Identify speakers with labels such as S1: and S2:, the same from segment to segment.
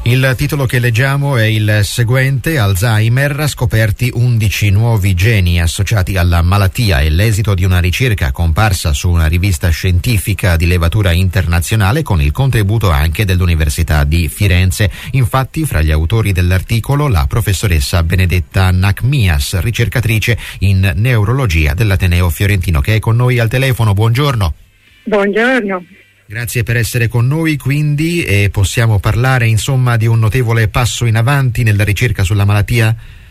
S1: Il titolo che leggiamo è il seguente: Alzheimer, scoperti 11 nuovi geni associati alla malattia. È l'esito di una ricerca comparsa su una rivista scientifica di levatura internazionale con il contributo anche dell'Università di Firenze. Infatti, fra gli autori dell'articolo, la professoressa Benedetta Nachmias, ricercatrice in neurologia dell'Ateneo Fiorentino, che è con noi al telefono. Buongiorno.
S2: Buongiorno.
S1: Grazie per essere con noi, quindi, e possiamo parlare insomma di un notevole passo in avanti nella ricerca sulla malattia?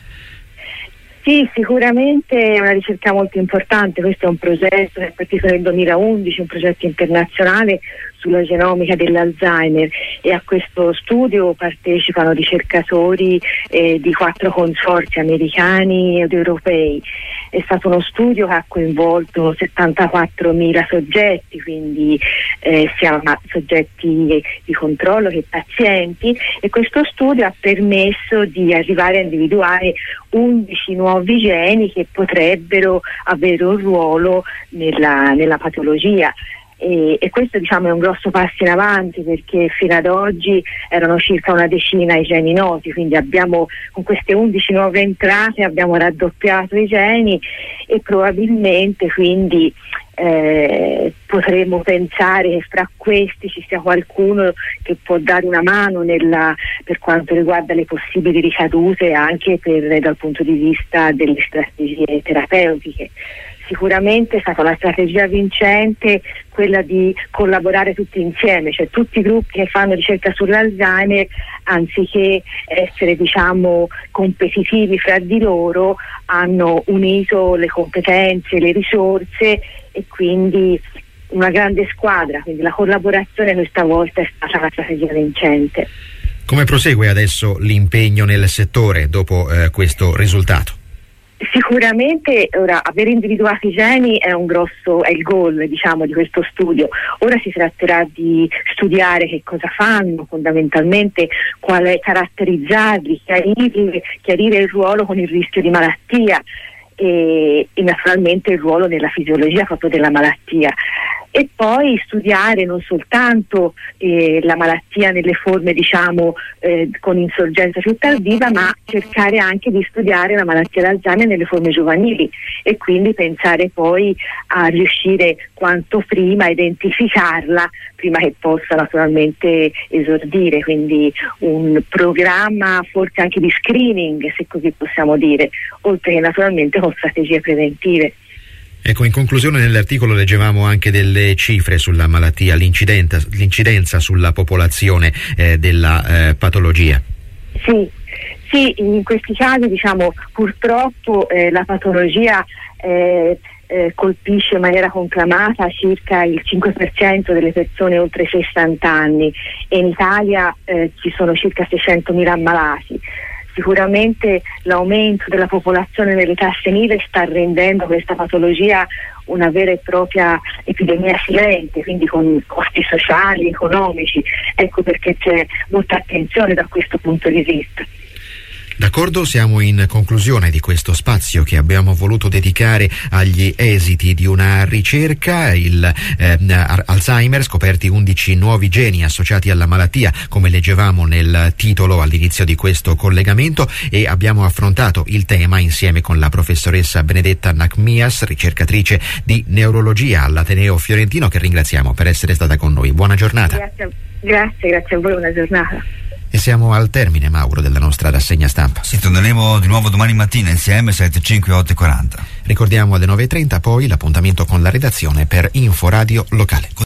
S2: Sì, sicuramente è una ricerca molto importante. Questo è un progetto che è partito nel 2011, un progetto internazionale sulla genomica dell'Alzheimer, e a questo studio partecipano ricercatori di 4 consorzi americani ed europei. È stato uno studio che ha coinvolto 74.000 soggetti, quindi sia soggetti di controllo che pazienti, e questo studio ha permesso di arrivare a individuare 11 nuovi geni che potrebbero avere un ruolo nella patologia. E questo, diciamo, è un grosso passo in avanti, perché fino ad oggi erano circa una decina i geni noti, quindi con queste 11 nuove entrate abbiamo raddoppiato i geni, e probabilmente quindi potremmo pensare che fra questi ci sia qualcuno che può dare una mano per quanto riguarda le possibili ricadute anche dal punto di vista delle strategie terapeutiche. Sicuramente è stata una strategia vincente quella di collaborare tutti insieme, cioè tutti i gruppi che fanno ricerca sull'Alzheimer, anziché essere, diciamo, competitivi fra di loro, hanno unito le competenze, le risorse, e quindi una grande squadra. Quindi la collaborazione questa volta è stata una strategia vincente.
S1: Come prosegue adesso l'impegno nel settore dopo questo risultato?
S2: Sicuramente ora aver individuato i geni è il goal, diciamo, di questo studio. Ora si tratterà di studiare che cosa fanno fondamentalmente, caratterizzarli, chiarire il ruolo con il rischio di malattia e naturalmente il ruolo nella fisiologia proprio della malattia. E poi studiare non soltanto la malattia nelle forme, diciamo, con insorgenza più tardiva, ma cercare anche di studiare la malattia d'Alzheimer nelle forme giovanili, e quindi pensare poi a riuscire quanto prima a identificarla prima che possa naturalmente esordire. Quindi un programma forse anche di screening, se così possiamo dire, oltre che naturalmente con strategie preventive.
S1: Ecco, in conclusione nell'articolo leggevamo anche delle cifre sulla malattia, l'incidenza sulla popolazione della patologia.
S2: Sì, in questi casi, diciamo, purtroppo la patologia colpisce in maniera conclamata circa il 5% delle persone oltre i 60 anni, e in Italia ci sono circa 600.000 ammalati. Sicuramente l'aumento della popolazione nell'età senile sta rendendo questa patologia una vera e propria epidemia silente, quindi con costi sociali, economici. Ecco perché c'è molta attenzione da questo punto di vista.
S1: D'accordo, siamo in conclusione di questo spazio che abbiamo voluto dedicare agli esiti di una ricerca, Alzheimer, scoperti 11 nuovi geni associati alla malattia, come leggevamo nel titolo all'inizio di questo collegamento, e abbiamo affrontato il tema insieme con la professoressa Benedetta Nachmias, ricercatrice di neurologia all'Ateneo Fiorentino, che ringraziamo per essere stata con noi. Buona giornata.
S2: Grazie a voi, buona giornata.
S1: E siamo al termine, Mauro, della nostra rassegna stampa.
S3: Sì, torneremo di nuovo domani mattina insieme, 7, 5, 8 e 40.
S1: Ricordiamo alle 9.30 poi l'appuntamento con la redazione per Info Radio Locale.